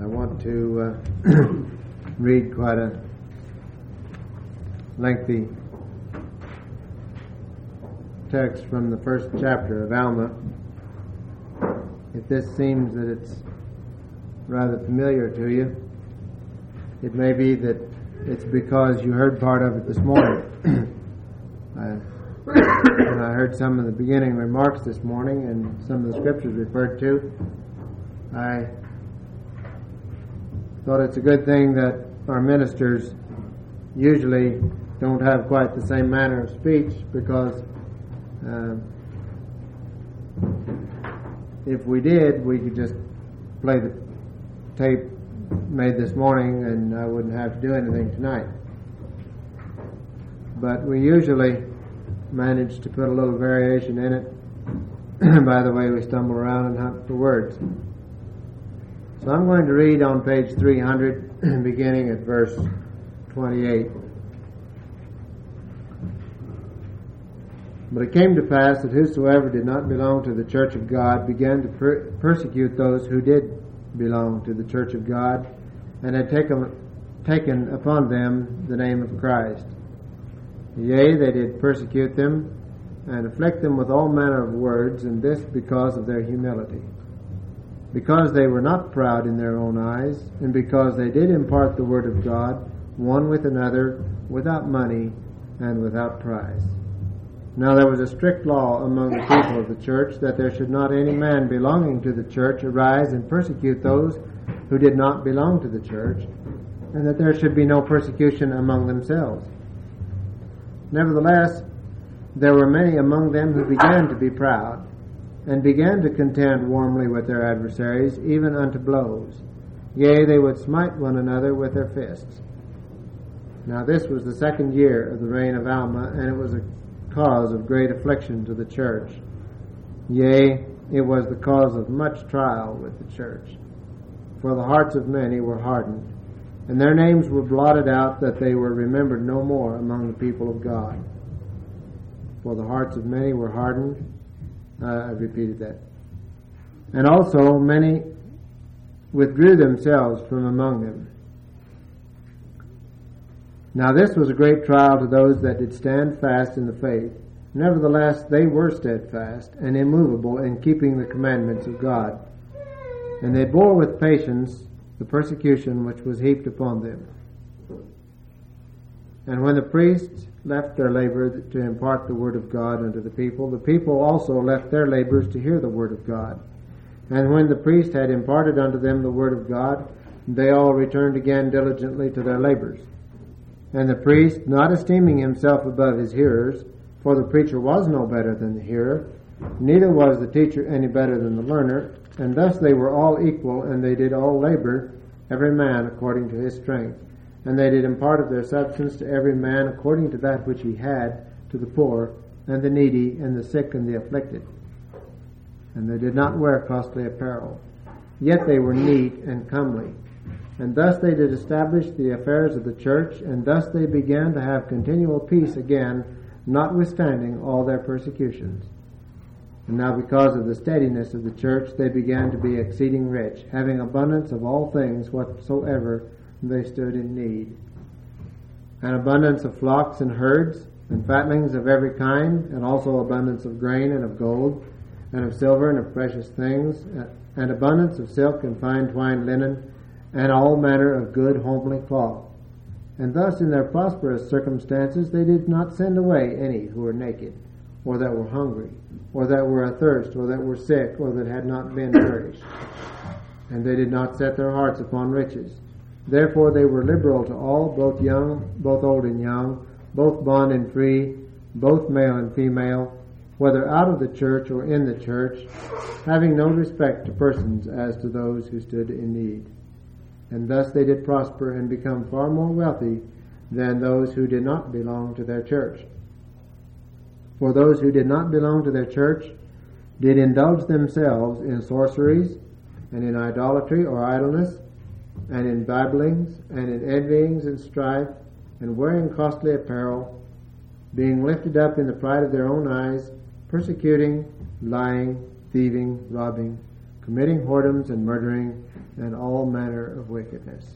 I want to read quite a lengthy text from the first chapter of Alma. If this seems that it's rather familiar to you, it may be that it's because you heard part of it this morning. When I heard some of the beginning remarks this morning and some of the scriptures referred to, I thought it's a good thing that our ministers usually don't have quite the same manner of speech, because if we did, we could just play the tape made this morning and I wouldn't have to do anything tonight. But we usually manage to put a little variation in it by the way we stumble around and hunt for words. So I'm going to read on page 300 beginning at verse 28. But it came to pass that whosoever did not belong to the church of God began to persecute those who did belong to the church of God, and had taken upon them the name of Christ. Yea, they did persecute them, and afflict them with all manner of words, and this because of their humility. Because they were not proud in their own eyes, and because they did impart the word of God, one with another, without money, and without price. Now there was a strict law among the people of the church, that there should not any man belonging to the church arise and persecute those who did not belong to the church, and that there should be no persecution among themselves. Nevertheless, there were many among them who began to be proud, and began to contend warmly with their adversaries, even unto blows. Yea, they would smite one another with their fists. Now this was the 2nd year of the reign of Alma, and it was a cause of great affliction to the church. Yea, it was the cause of much trial with the church. For the hearts of many were hardened, and their names were blotted out, that they were remembered no more among the people of God. For the hearts of many were hardened. I repeated that. And also many withdrew themselves from among them. Now this was a great trial to those that did stand fast in the faith. Nevertheless, they were steadfast and immovable in keeping the commandments of God. And they bore with patience the persecution which was heaped upon them. And when the priests left their labor to impart the word of God unto the people also left their labors to hear the word of God. And when the priest had imparted unto them the word of God, they all returned again diligently to their labors. And the priest, not esteeming himself above his hearers, for the preacher was no better than the hearer, neither was the teacher any better than the learner, and thus they were all equal, and they did all labor, every man according to his strength. And they did impart of their substance to every man according to that which he had, to the poor, and the needy, and the sick, and the afflicted. And they did not wear costly apparel, yet they were neat and comely. And thus they did establish the affairs of the church, and thus they began to have continual peace again, notwithstanding all their persecutions. And now because of the steadiness of the church, they began to be exceeding rich, having abundance of all things whatsoever they stood in need. An abundance of flocks and herds, and fatlings of every kind, and also abundance of grain and of gold, and of silver and of precious things, and abundance of silk and fine twined linen, and all manner of good homely cloth. And thus in their prosperous circumstances they did not send away any who were naked, or that were hungry, or that were athirst, or that were sick, or that had not been nourished. And they did not set their hearts upon riches. Therefore they were liberal to all, both old and young, both bond and free, both male and female, whether out of the church or in the church, having no respect to persons as to those who stood in need. And thus they did prosper and become far more wealthy than those who did not belong to their church. For those who did not belong to their church did indulge themselves in sorceries, and in idolatry or idleness, and in babblings, and in envyings and strife, and wearing costly apparel, being lifted up in the pride of their own eyes, persecuting, lying, thieving, robbing, committing whoredoms and murdering and all manner of wickedness.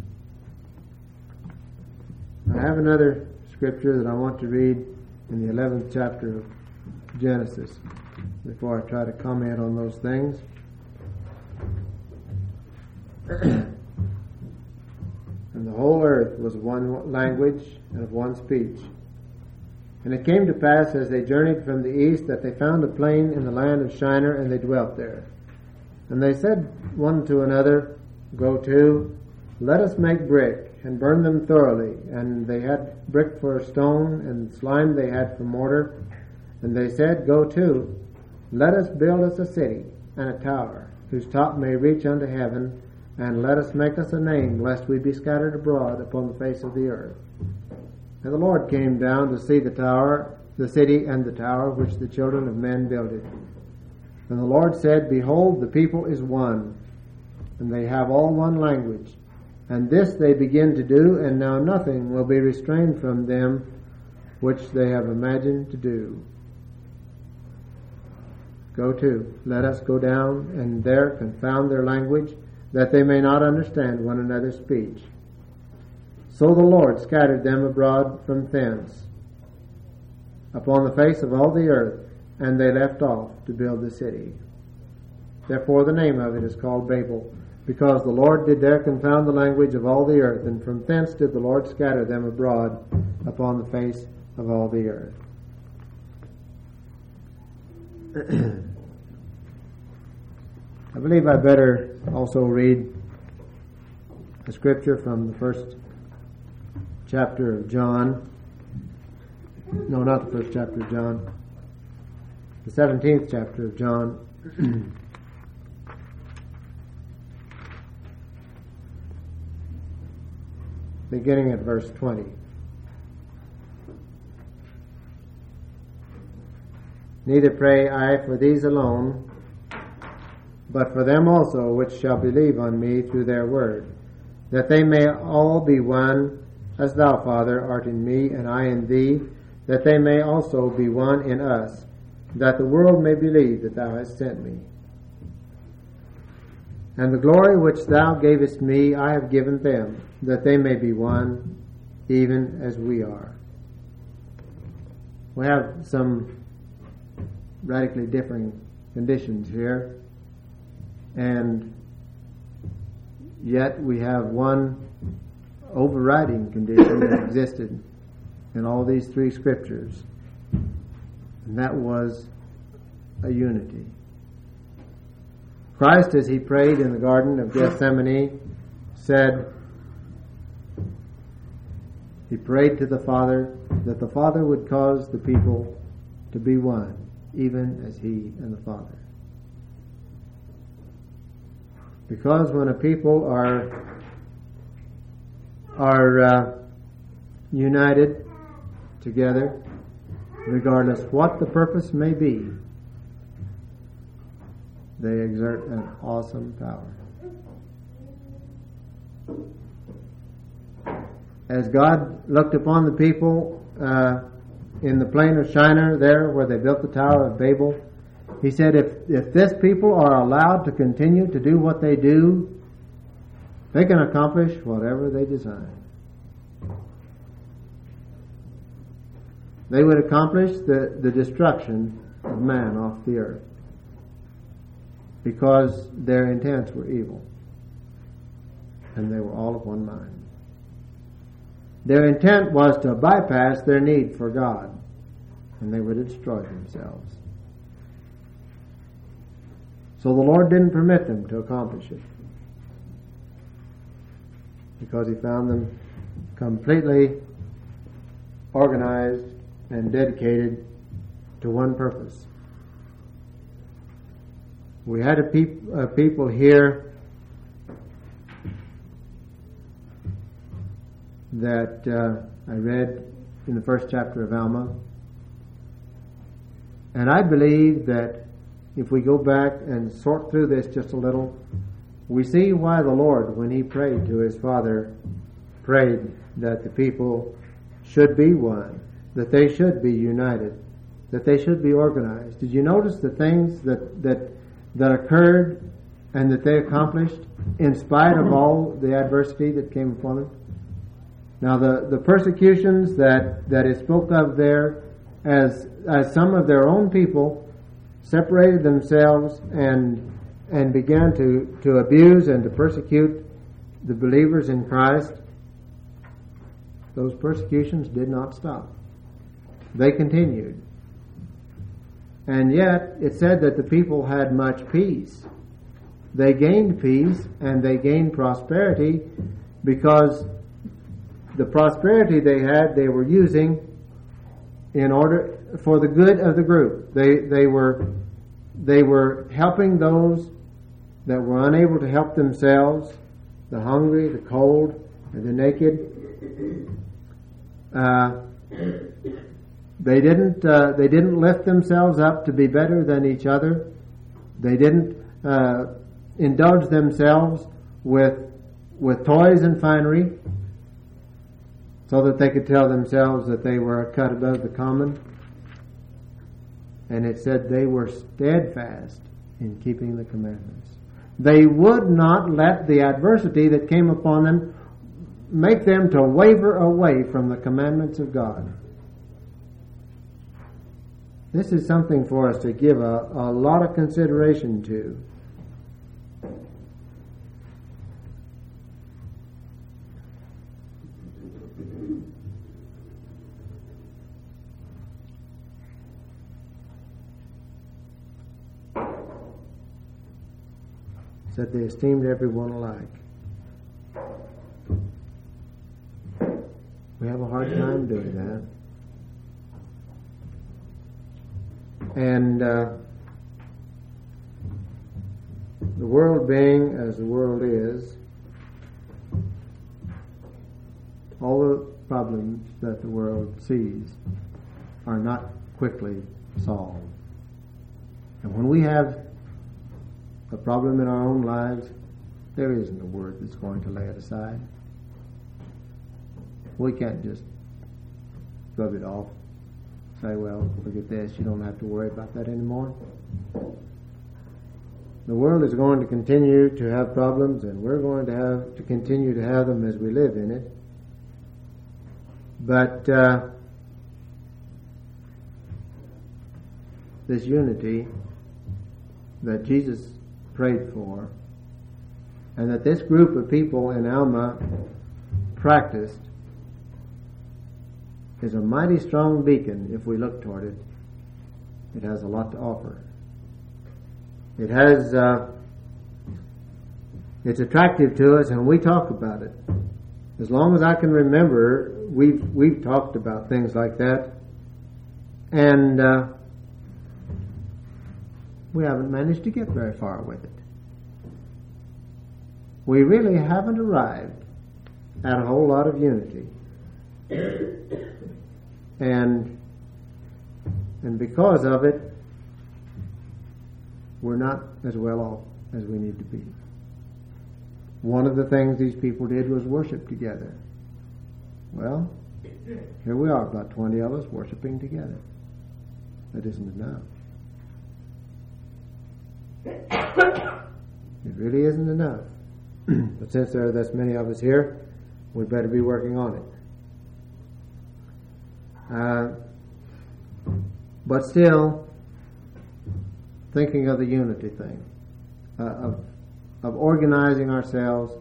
I have another scripture that I want to read in the 11th chapter of Genesis before I try to comment on those things. And the whole earth was of one language and of one speech. And it came to pass as they journeyed from the east that they found a plain in the land of Shinar, and they dwelt there. And they said one to another, Go to, let us make brick, and burn them thoroughly. And they had brick for a stone, and slime they had for mortar. And they said, Go to, let us build us a city and a tower, whose top may reach unto heaven, and let us make us a name, lest we be scattered abroad upon the face of the earth. And the Lord came down to see the tower, the city and the tower, which the children of men builded. And the Lord said, Behold, the people is one, and they have all one language. And this they begin to do, and now nothing will be restrained from them which they have imagined to do. Go to, let us go down, and there confound their language, that they may not understand one another's speech. So the Lord scattered them abroad from thence upon the face of all the earth, and they left off to build the city. Therefore the name of it is called Babel, because the Lord did there confound the language of all the earth, and from thence did the Lord scatter them abroad upon the face of all the earth. I believe I better also read a scripture from the first chapter of John. No, not the first chapter of John. The 17th chapter of John. Beginning at verse 20. Neither pray I for these alone, but for them also which shall believe on me through their word, that they may all be one, as thou, Father, art in me, and I in thee, that they may also be one in us, that the world may believe that thou hast sent me. And the glory which thou gavest me I have given them, that they may be one, even as we are. We have some radically differing conditions here, and yet we have one overriding condition that existed in all these three scriptures, and that was a unity. Christ, as he prayed in the Garden of Gethsemane, said, he prayed to the Father that the Father would cause the people to be one, even as he and the Father. Because when a people are united together, regardless what the purpose may be, they exert an awesome power. As God looked upon the people in the plain of Shinar, there where they built the Tower of Babel, he said, if this people are allowed to continue to do what they do, they can accomplish whatever they design. They would accomplish the destruction of man off the earth, because their intents were evil, and they were all of one mind. Their intent was to bypass their need for God, and they would destroy themselves. So the Lord didn't permit them to accomplish it, because he found them completely organized and dedicated to one purpose. We had a people here that I read in the first chapter of Alma, and I believe that if we go back and sort through this just a little, we see why the Lord, when he prayed to his Father, prayed that the people should be one, that they should be united, that they should be organized. Did you notice the things that occurred and that they accomplished in spite of all the adversity that came upon them. Now the persecutions that is spoke of there, as some of their own people separated themselves and began to abuse and to persecute the believers in Christ, those persecutions did not stop. They continued. And yet it said that the people had much peace. They gained peace and they gained prosperity, because the prosperity they had, they were using in order for the good of the group. They were helping those that were unable to help themselves, the hungry, the cold, and the naked. They didn't lift themselves up to be better than each other. They didn't indulge themselves with toys and finery, so that they could tell themselves that they were a cut above the common. And it said they were steadfast in keeping the commandments. They would not let the adversity that came upon them make them to waver away from the commandments of God. This is something for us to give a lot of consideration to. That they esteemed everyone alike. We have a hard time doing that. And the world being as the world is, all the problems that the world sees are not quickly solved. And when we have a problem in our own lives, there isn't a word that's going to lay it aside. We can't just rub it off, say, well, forget this, you don't have to worry about that anymore. The world is going to continue to have problems, and we're going to have to continue to have them as we live in it. But this unity that Jesus prayed for, and that this group of people in Alma practiced, is a mighty strong beacon. If we look toward it, it has a lot to offer. It has it's attractive to us, and we talk about it. As long as I can remember, we've talked about things like that, and we haven't managed to get very far with it. We really haven't arrived at a whole lot of unity. And because of it, we're not as well off as we need to be. One of the things these people did was worship together. Well, here we are, about 20 of us worshiping together. That isn't enough. It really isn't enough. But since there are this many of us here, we'd better be working on it. But still, thinking of the unity thing, of organizing ourselves,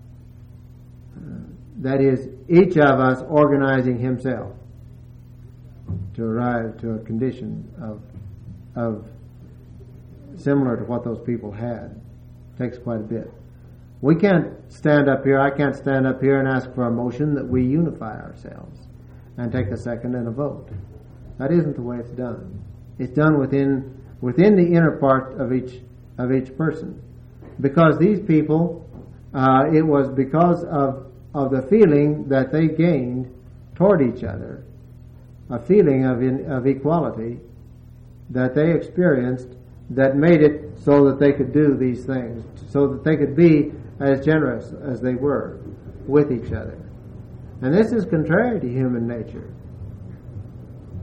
that is, each of us organizing himself to arrive to a condition of similar to what those people had, takes quite a bit. We can't stand up here, I can't stand up here and ask for a motion that we unify ourselves and take a second and a vote. That isn't the way it's done. It's done within the inner part of each person. Because these people, it was because of the feeling that they gained toward each other, a feeling of equality that they experienced, that made it so that they could do these things, so that they could be as generous as they were with each other. And this is contrary to human nature.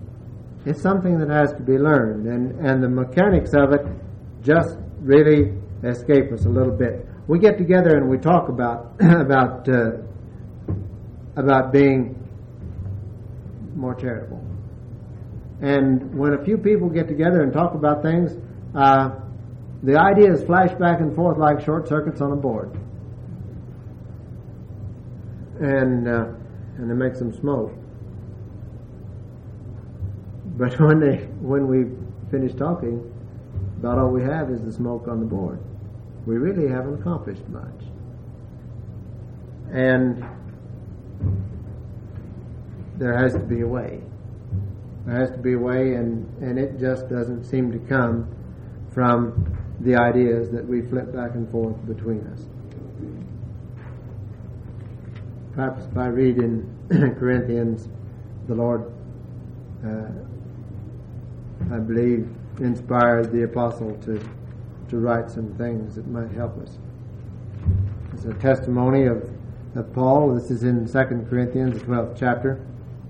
It's something that has to be learned, and the mechanics of it just really escape us a little bit. We get together and we talk about about being more charitable. And when a few people get together and talk about things, the ideas flash back and forth like short circuits on a board, and it makes them smoke. But when we finish talking, about all we have is the smoke on the board. We really haven't accomplished much. And there has to be a way. There has to be a way, and it just doesn't seem to come from the ideas that we flip back and forth between us. Perhaps if I read in Corinthians, the Lord, I believe, inspired the apostle to write some things that might help us. It's a testimony of Paul. This is in 2 Corinthians, the 12th chapter.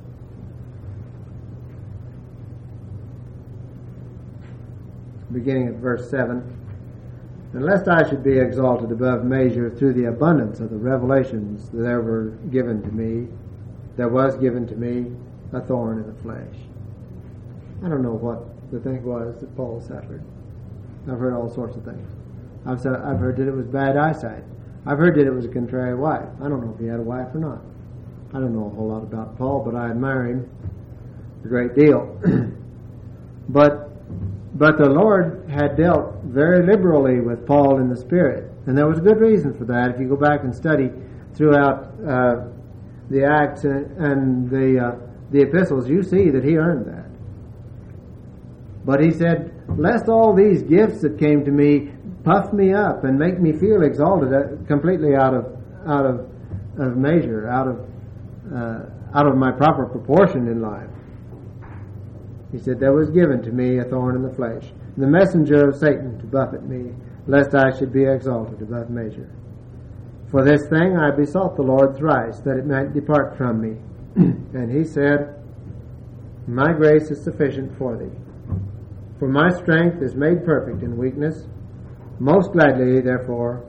Beginning at verse 7. And lest I should be exalted above measure through the abundance of the revelations that were given to me, there was given to me a thorn in the flesh. I don't know what the thing was that Paul suffered. I've heard all sorts of things. I've heard that it was bad eyesight. I've heard that it was a contrary wife. I don't know if he had a wife or not. I don't know a whole lot about Paul, but I admire him a great deal. But the Lord had dealt very liberally with Paul in the Spirit, and there was a good reason for that. If you go back and study throughout the Acts and the epistles, you see that he earned that. But he said, lest all these gifts that came to me puff me up and make me feel exalted, completely out of measure, out of my proper proportion in life. He said, there was given to me a thorn in the flesh, the messenger of Satan to buffet me, lest I should be exalted above measure. For this thing I besought the Lord thrice, that it might depart from me. And he said, my grace is sufficient for thee. For my strength is made perfect in weakness. Most gladly, therefore,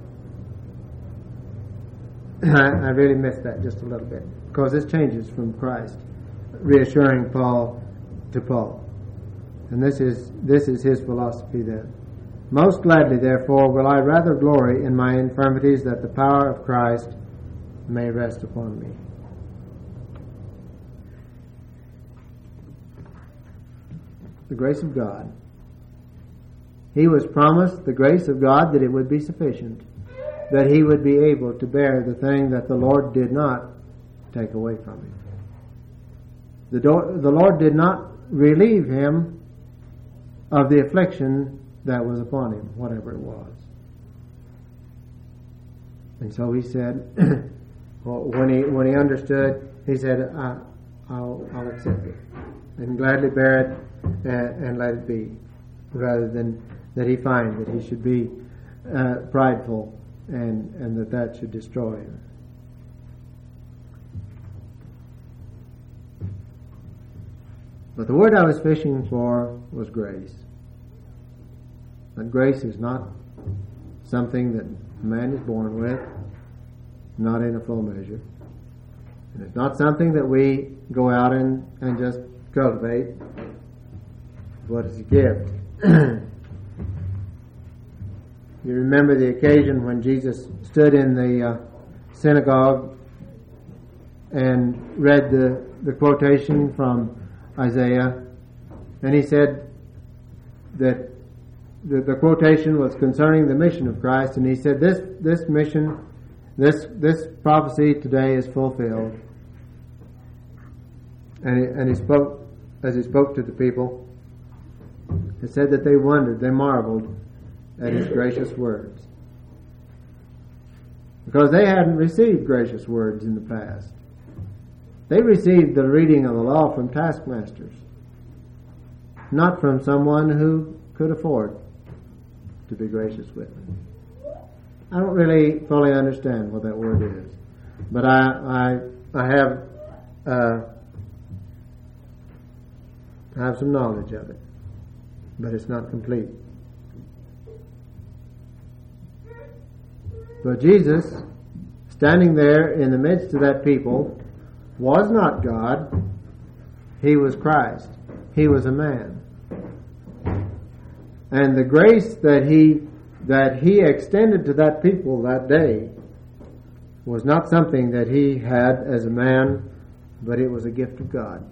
I really missed that just a little bit, because this changes from Christ reassuring Paul to Paul. And this is his philosophy then. Most gladly, therefore, will I rather glory in my infirmities, that the power of Christ may rest upon me. The grace of God. He was promised the grace of God, that it would be sufficient, that he would be able to bear the thing that the Lord did not take away from him. The Lord did not relieve him of the affliction that was upon him, whatever it was. And so he said, when he understood, he said, I'll accept it and gladly bear it and let it be, rather than that he find that he should be prideful and that should destroy him. But the word I was fishing for was grace. But grace is not something that man is born with, not in a full measure. And it's not something that we go out and just cultivate. What is a gift? You remember the occasion when Jesus stood in the synagogue and read the quotation from Isaiah, and he said that the quotation was concerning the mission of Christ, and he said this mission, this prophecy today is fulfilled. And he spoke, as he spoke to the people, he said that they wondered, they marveled at his gracious words, because they hadn't received gracious words in the past. They received the reading of the law from taskmasters, not from someone who could afford to be gracious with them. I don't really fully understand what that word is, but I have some knowledge of it, but it's not complete. But Jesus, standing there in the midst of that people, was not God. He was Christ. He was a man. And the grace that he extended to that people that day was not something that he had as a man, but it was a gift of God.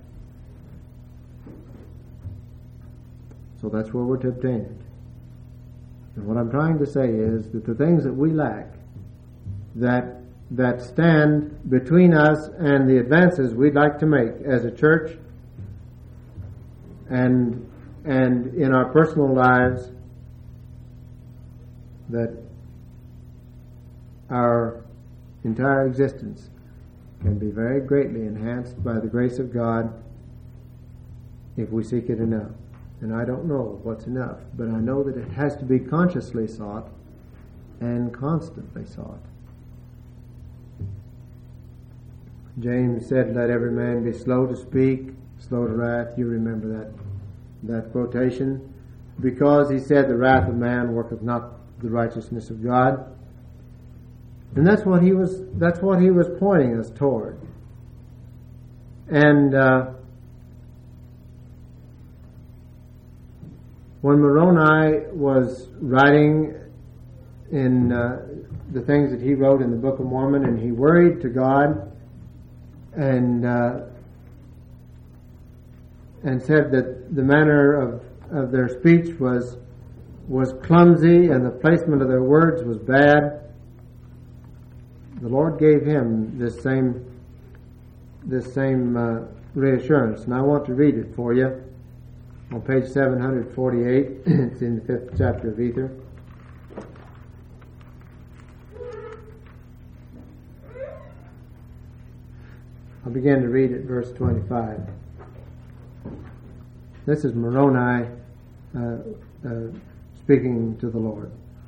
So that's where we're to obtain it. And what I'm trying to say is that the things that we lack, that stand between us and the advances we'd like to make as a church and in our personal lives, that our entire existence can be very greatly enhanced by the grace of God if we seek it enough. And I don't know what's enough, but I know that it has to be consciously sought and constantly sought. James said, "Let every man be slow to speak, slow to wrath." You remember that quotation, because he said, "The wrath of man worketh not the righteousness of God." And that's what he was pointing us toward. And when Moroni was writing in the things that he wrote in the Book of Mormon, and he worried to God and said that the manner of their speech was clumsy and the placement of their words was bad, the Lord gave him this same reassurance. And I want to read it for you on page 748. It's in the 5th chapter of Ether. I'll begin to read at verse 25. This is Moroni speaking to the Lord.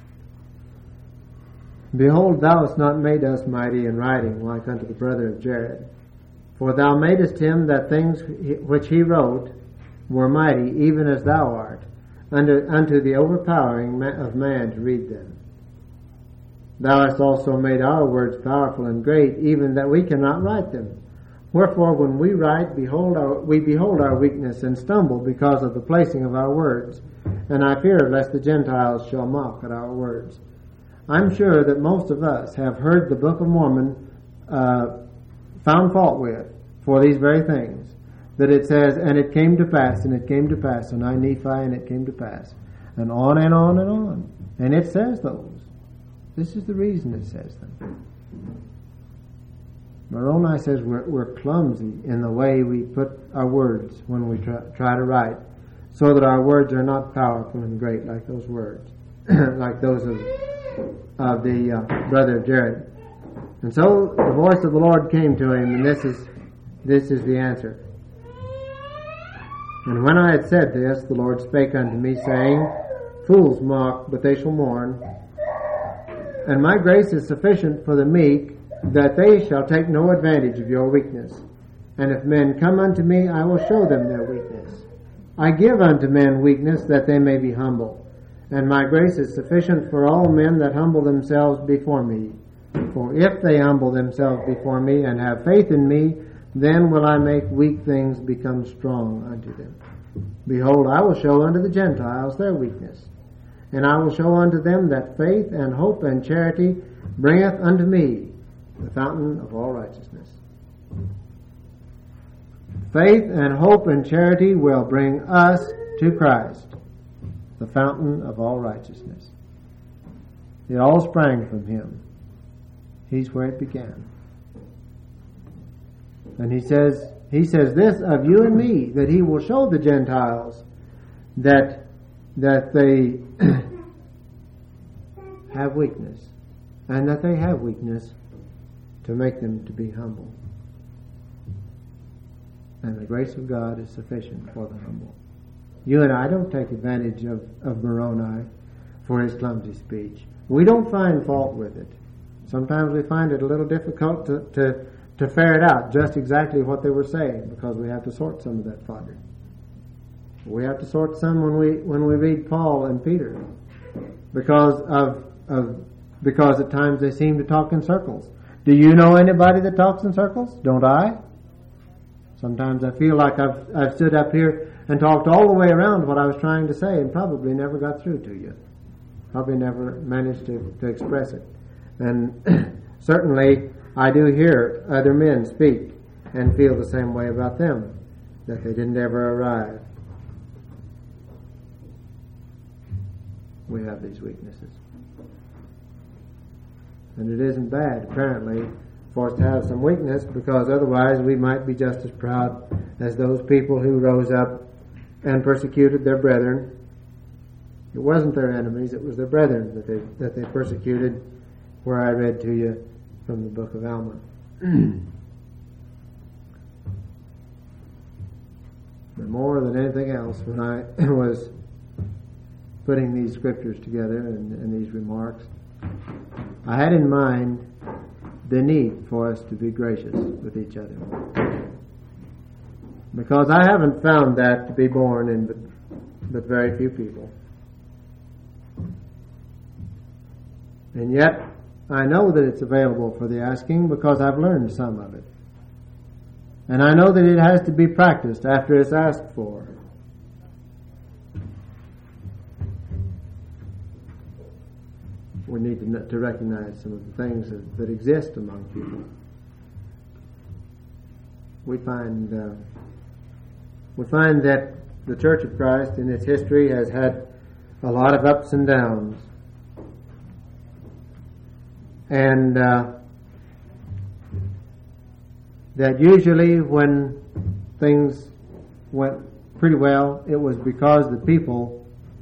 "Behold, thou hast not made us mighty in writing, like unto the brother of Jared. For thou madest him that things which he wrote were mighty, even as thou art, unto the overpowering of man to read them. Thou hast also made our words powerful and great, even that we cannot write them. Wherefore, when we write, we behold our weakness and stumble because of the placing of our words. And I fear lest the Gentiles shall mock at our words." I'm sure that most of us have heard the Book of Mormon found fault with for these very things. That it says, "And it came to pass, and it came to pass, and I Nephi, and it came to pass." And on and on and on. And it says those. This is the reason it says them. Moroni says we're clumsy in the way we put our words when we try to write, so that our words are not powerful and great like those words, like those of the brother of Jared. And so the voice of the Lord came to him, and this is the answer. "And when I had said this, the Lord spake unto me, saying, Fools mock, but they shall mourn. And my grace is sufficient for the meek, that they shall take no advantage of your weakness. And if men come unto me, I will show them their weakness. I give unto men weakness, that they may be humble. And my grace is sufficient for all men that humble themselves before me. For if they humble themselves before me, and have faith in me, then will I make weak things become strong unto them. Behold, I will show unto the Gentiles their weakness. And I will show unto them that faith and hope and charity bringeth unto me the fountain of all righteousness." Faith and hope and charity will bring us to Christ, the fountain of all righteousness. It all sprang from Him. He's where it began. And He says this of you and me, that He will show the Gentiles that they have weakness, and that they have weakness to make them to be humble. And the grace of God is sufficient for the humble. You and I don't take advantage of Moroni for his clumsy speech. We don't find fault with it. Sometimes we find it a little difficult to ferret out just exactly what they were saying, because we have to sort some of that fodder. We have to sort some when we read Paul and Peter, because of because at times they seem to talk in circles. Do you know anybody that talks in circles? Don't I? Sometimes I feel like I've stood up here and talked all the way around what I was trying to say and probably never got through to you. Probably never managed to express it. And certainly I do hear other men speak and feel the same way about them, that they didn't ever arrive. We have these weaknesses. And it isn't bad, apparently, for us to have some weakness, because otherwise we might be just as proud as those people who rose up and persecuted their brethren. It wasn't their enemies, it was their brethren that they persecuted, where I read to you from the book of Alma. But more than anything else, when I was putting these scriptures together and these remarks, I had in mind the need for us to be gracious with each other. Because I haven't found that to be born in but very few people. And yet, I know that it's available for the asking because I've learned some of it. And I know that it has to be practiced after it's asked for. We need to recognize some of the things that exist among people. We find that the Church of Christ in its history has had a lot of ups and downs. And that usually when things went pretty well, it was because the people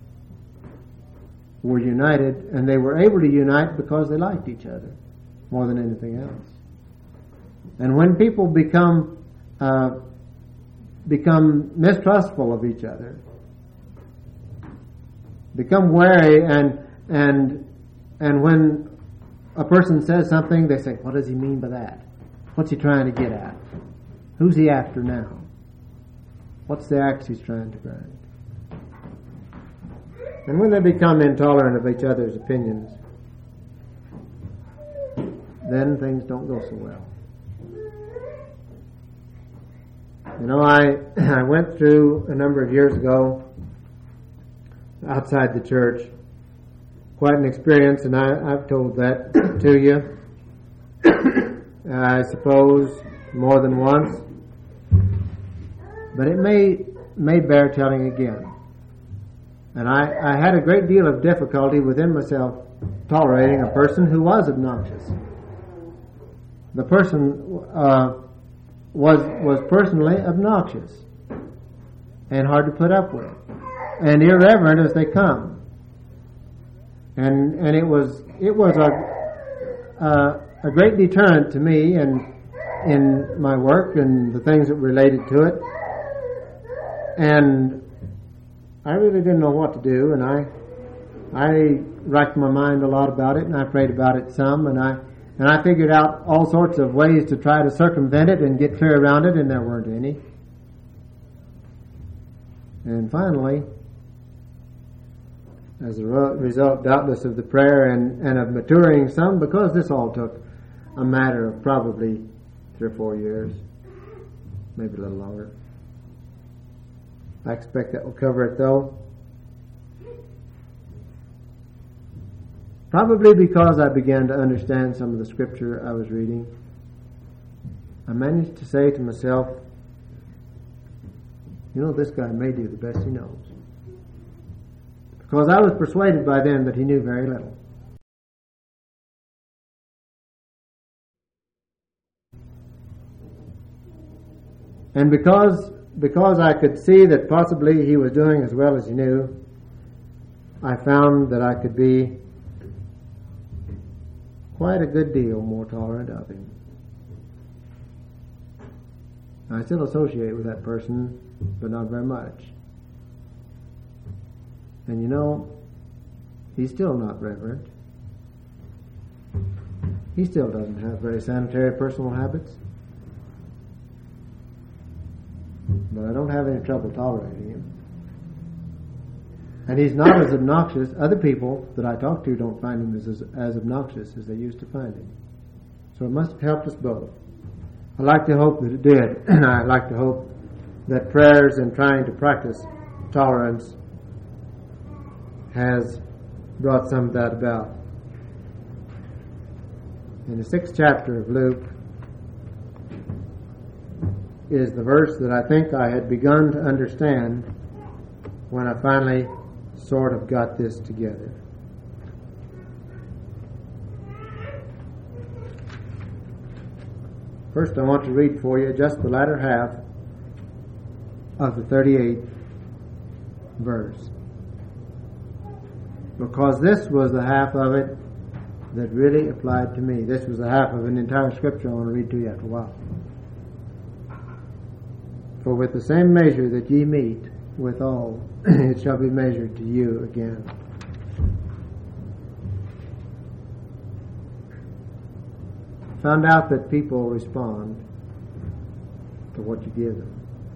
were united, and they were able to unite because they liked each other more than anything else. And when people become mistrustful of each other, become wary, and when a person says something, they say, "What does he mean by that? What's he trying to get at? Who's he after now? What's the axe he's trying to grind?" And when they become intolerant of each other's opinions, then things don't go so well. You know, I went through a number of years ago, outside the church, quite an experience, and I've told that to you, I suppose, more than once. But it may bear telling again. And I had a great deal of difficulty within myself tolerating a person who was obnoxious. The person was personally obnoxious and hard to put up with, and irreverent as they come. And it was a great deterrent to me and in my work and the things that related to it. And I really didn't know what to do, and I racked my mind a lot about it, and I prayed about it some, and I figured out all sorts of ways to try to circumvent it and get clear around it, and there weren't any. And finally, as a result, doubtless, of the prayer and of maturing some, because this all took a matter of probably 3 or 4 years, maybe a little longer. I expect that will cover it, though. Probably because I began to understand some of the scripture I was reading, I managed to say to myself, you know, this guy may do the best he knows. Because I was persuaded by then that he knew very little. And because I could see that possibly he was doing as well as he knew, I found that I could be quite a good deal more tolerant of him. I still associate with that person, but not very much. And you know, he's still not reverent. He still doesn't have very sanitary personal habits. But I don't have any trouble tolerating him. And he's not as obnoxious. Other people that I talk to don't find him as obnoxious as they used to find him. So it must have helped us both. I like to hope that it did. And I like to hope that prayers and trying to practice tolerance has brought some of that about. In the 6th chapter of Luke is the verse that I think I had begun to understand when I finally sort of got this together. First, I want to read for you just the latter half of the 38th verse, because this was the half of it that really applied to me. This was the half of an entire scripture I want to read to you after a while. For with the same measure that ye meet withal, it shall be measured to you again. Found out that people respond to what you give them.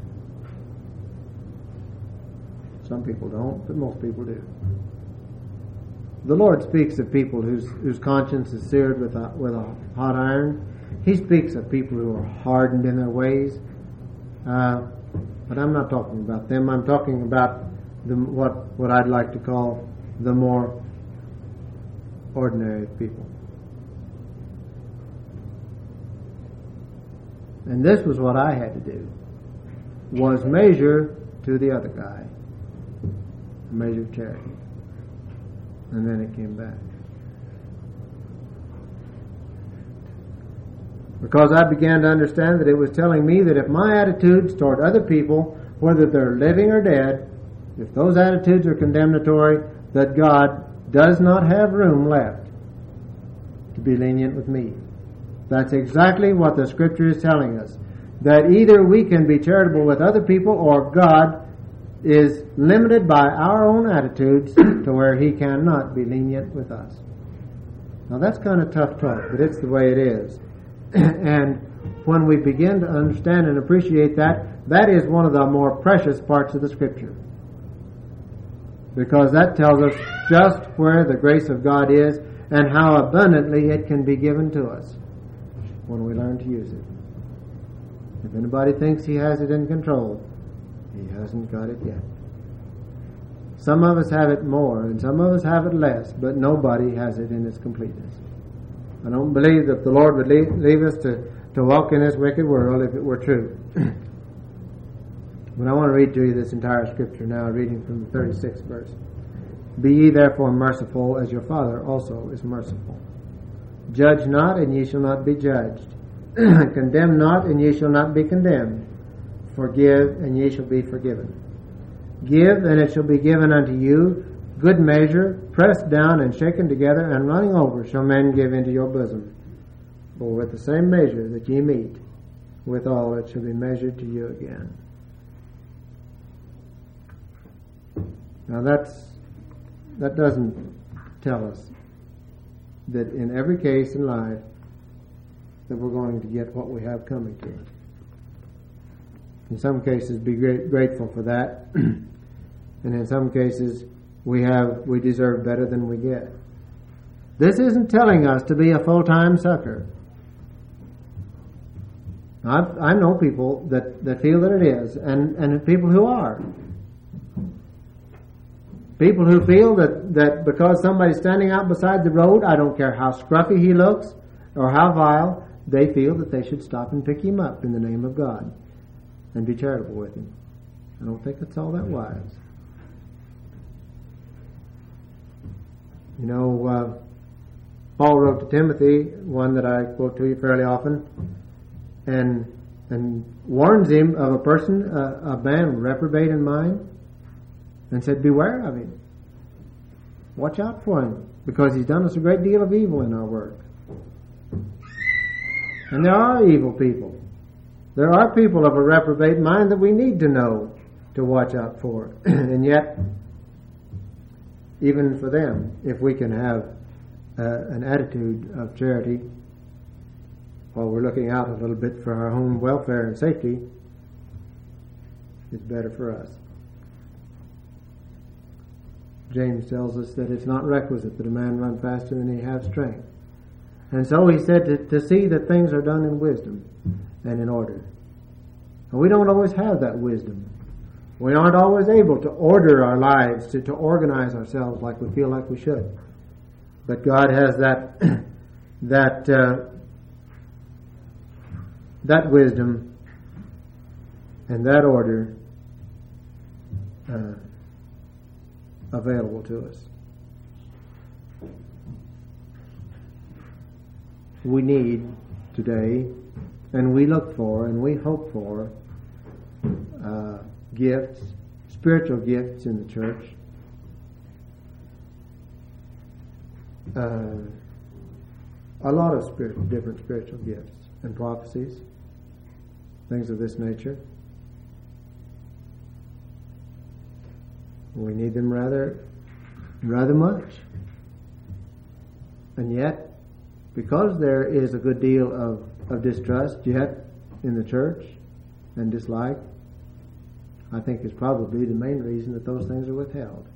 Some people don't, but most people do. The Lord speaks of people whose conscience is seared with a hot iron. He speaks of people who are hardened in their ways. But I'm not talking about them. I'm talking about what I'd like to call the more ordinary people. And this was what I had to do, was measure to the other guy, a measure of charity. And then it came back. Because I began to understand that it was telling me that if my attitudes toward other people, whether they're living or dead, if those attitudes are condemnatory, that God does not have room left to be lenient with me. That's exactly what the Scripture is telling us. That either we can be charitable with other people, or God is limited by our own attitudes to where He cannot be lenient with us. Now that's kind of tough talk, but it's the way it is. And when we begin to understand and appreciate that, that is one of the more precious parts of the Scripture. Because that tells us just where the grace of God is and how abundantly it can be given to us when we learn to use it. If anybody thinks he has it in control, he hasn't got it yet. Some of us have it more and some of us have it less, but nobody has it in its completeness. I don't believe that the Lord would leave us to walk in this wicked world if it were true. But I want to read to you this entire scripture now, reading from the 36th verse. Be ye therefore merciful, as your Father also is merciful. Judge not, and ye shall not be judged. Condemn not, and ye shall not be condemned. Forgive, and ye shall be forgiven. Give, and it shall be given unto you. Good measure, pressed down and shaken together, and running over, shall men give into your bosom. For with the same measure that ye meet, withal it shall be measured to you again. Now that doesn't tell us that in every case in life that we're going to get what we have coming to us. In some cases, be grateful for that, and in some cases, we deserve better than we get. This isn't telling us to be a full-time sucker. I know people that feel that it is, and people who are. People who feel that because somebody's standing out beside the road, I don't care how scruffy he looks or how vile, they feel that they should stop and pick him up in the name of God and be charitable with him. I don't think it's all that wise. You know, Paul wrote to Timothy, one that I quote to you fairly often, and warns him of a person, a man reprobate in mind, and said, beware of him. Watch out for him, because he's done us a great deal of evil in our work. And there are evil people. There are people of a reprobate mind that we need to know to watch out for. And yet, even for them, if we can have an attitude of charity while we're looking out a little bit for our own welfare and safety, it's better for us. James tells us that it's not requisite that a man run faster than he have strength. And so he said to see that things are done in wisdom and in order. And we don't always have that wisdom. We aren't always able to order our lives, to organize ourselves like we feel like we should. But God has that wisdom and that order available to us. We need today, and we look for, and we hope for gifts, spiritual gifts in the church. A lot of different spiritual gifts and prophecies, things of this nature. We need them rather much. And yet, because there is a good deal of distrust yet in the church and dislike, I think is probably the main reason that those things are withheld.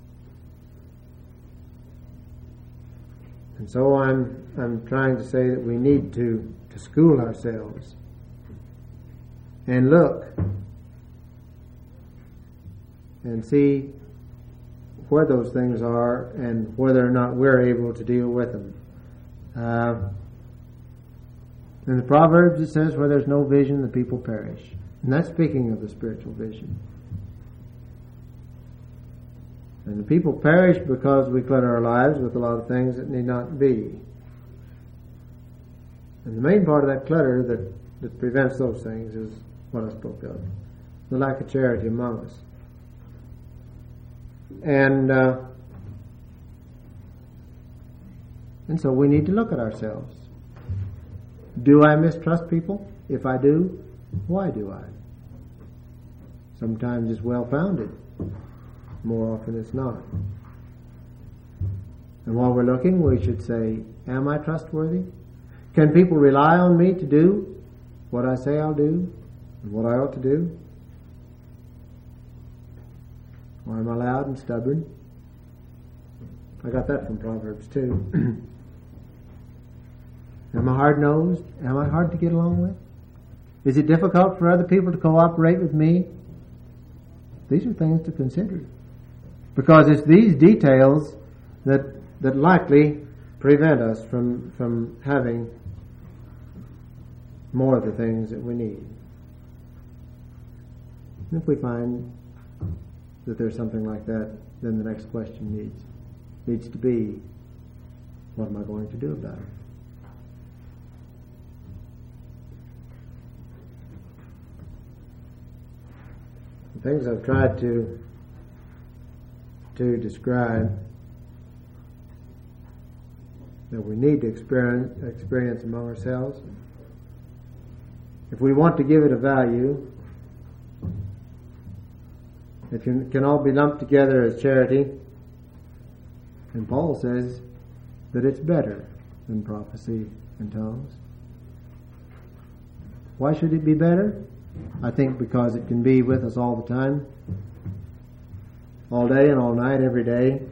And so I'm trying to say that we need to school ourselves and look and see where those things are and whether or not we're able to deal with them. In the Proverbs it says, where there's no vision, the people perish. And that's speaking of the spiritual vision. And the people perish because we clutter our lives with a lot of things that need not be. And the main part of that clutter that prevents those things is what I spoke of. The lack of charity among us. And so we need to look at ourselves. Do I mistrust people? If I do, why do I? Sometimes it's well-founded. More often it's not. And while we're looking, we should say, am I trustworthy? Can people rely on me to do what I say I'll do and what I ought to do? Or am I loud and stubborn? I got that from Proverbs too. Am I hard-nosed? Am I hard to get along with? Is it difficult for other people to cooperate with me? These are things to consider. Because it's these details that likely prevent us from having more of the things that we need. And if we find that there's something like that, then the next question needs to be, what am I going to do about it? The things I've tried to describe that we need to experience among ourselves. If we want to give it a value, it can all be lumped together as charity. And Paul says that it's better than prophecy and tongues. Why should it be better? I think because it can be with us all the time, all day and all night, every day,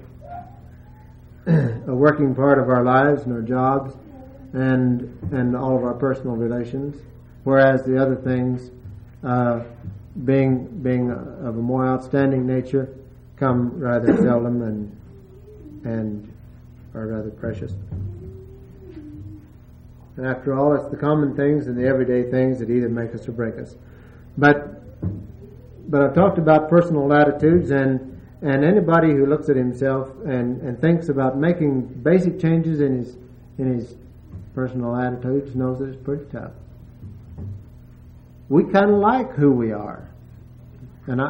a working part of our lives and our jobs and all of our personal relations, whereas the other things, being of a more outstanding nature, come rather seldom and are rather precious. And after all, it's the common things and the everyday things that either make us or break us. But I've talked about personal attitudes, and anybody who looks at himself and thinks about making basic changes in his personal attitudes knows that it's pretty tough. We kind of like who we are, and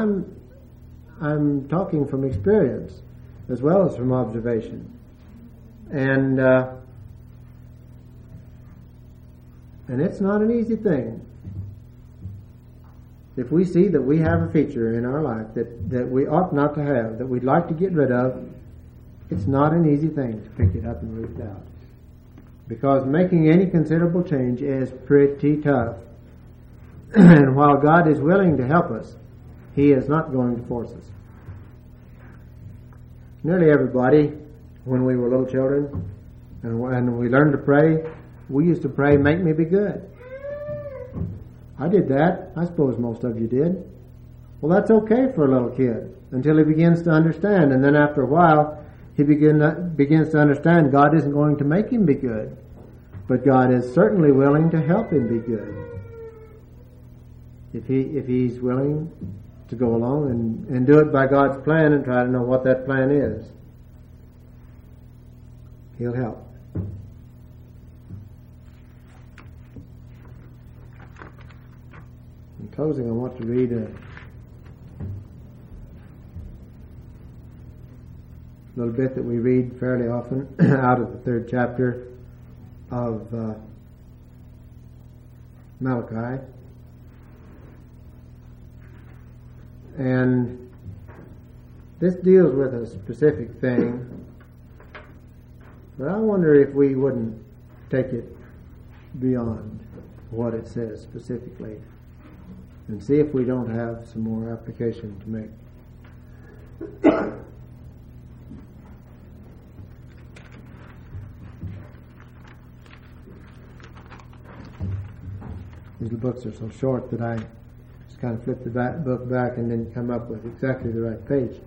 I'm talking from experience as well as from observation, and it's not an easy thing. If we see that we have a feature in our life that we ought not to have, that we'd like to get rid of, it's not an easy thing to pick it up and root it out. Because making any considerable change is pretty tough. And while God is willing to help us, He is not going to force us. Nearly everybody, when we were little children, and we learned to pray, we used to pray, "Make me be good." I did that. I suppose most of you did. Well, that's okay for a little kid until he begins to understand, and then after a while, he begins to understand God isn't going to make him be good, but God is certainly willing to help him be good. If he's willing to go along and do it by God's plan and try to know what that plan is, He'll help. In closing, I want to read a little bit that we read fairly often out of the 3rd chapter of Malachi. And this deals with a specific thing, but I wonder if we wouldn't take it beyond what it says specifically and see if we don't have some more application to make. These books are so short that I just kind of flip the book back and then come up with exactly the right page.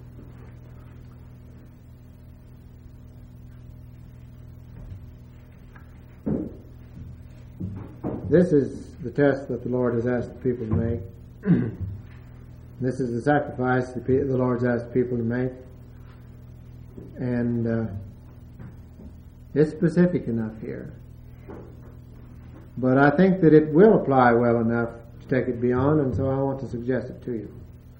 This is the test that the Lord has asked the people to make. This is the sacrifice the Lord's asked people to make. And it's specific enough here. But I think that it will apply well enough to take it beyond, and so I want to suggest it to you.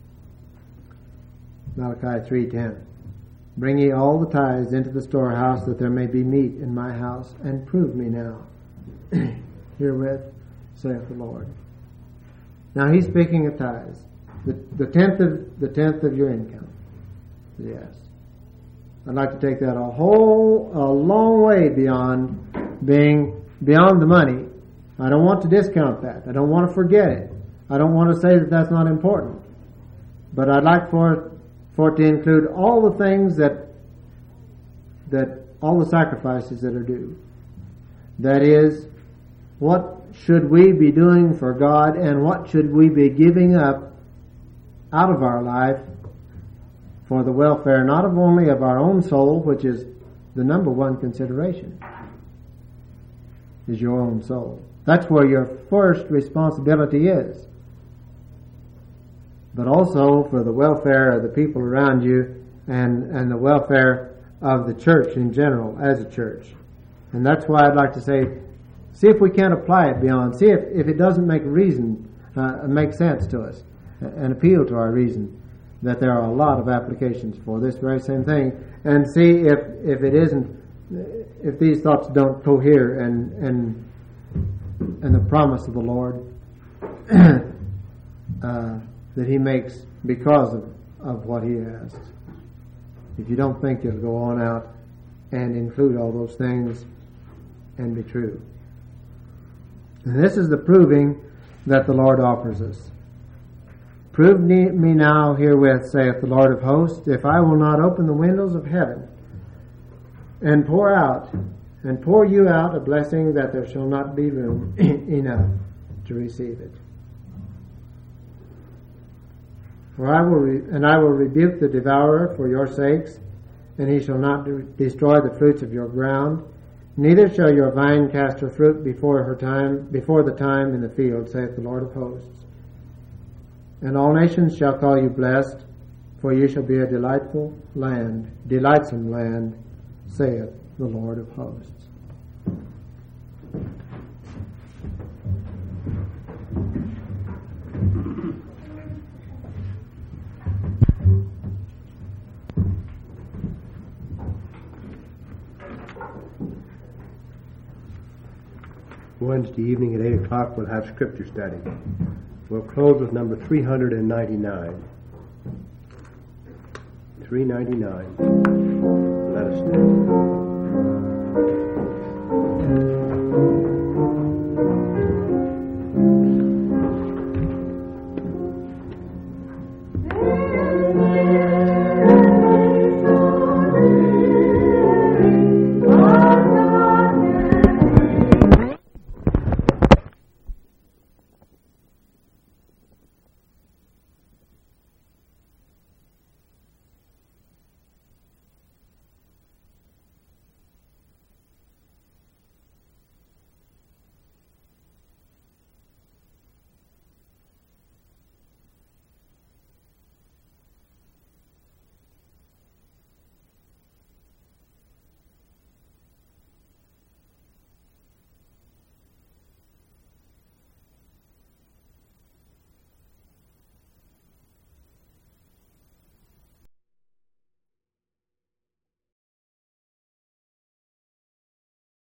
Malachi 3:10. "Bring ye all the tithes into the storehouse, that there may be meat in my house, and prove me now. Herewith, saith the Lord." Now he's speaking of tithes. The tenth of your income. Yes. I'd like to take that a long way beyond beyond the money. I don't want to discount that. I don't want to forget it. I don't want to say that that's not important. But I'd like for it to include all the things that all the sacrifices that are due. That is, what should we be doing for God, and what should we be giving up out of our life for the welfare not only of our own soul, which is the number one consideration, is your own soul. That's where your first responsibility is. But also for the welfare of the people around you and the welfare of the church in general as a church. And that's why I'd like to say, see if we can't apply it beyond. See if it doesn't make sense to us and appeal to our reason, that there are a lot of applications for this very same thing, and see if these thoughts don't cohere and the promise of the Lord that He makes because of what He asks. If you don't think it'll go on out and include all those things and be true. And this is the proving that the Lord offers us. "Prove me now herewith, saith the Lord of hosts, if I will not open the windows of heaven and pour you out a blessing, that there shall not be room enough to receive it. For I will rebuke the devourer for your sakes, and he shall not destroy the fruits of your ground. Neither shall your vine cast her fruit before the time in the field, saith the Lord of hosts. And all nations shall call you blessed, for you shall be a delightsome land, saith the Lord of hosts." Wednesday evening at 8 o'clock we'll have scripture study. We'll close with number 399. 399. Let us stand.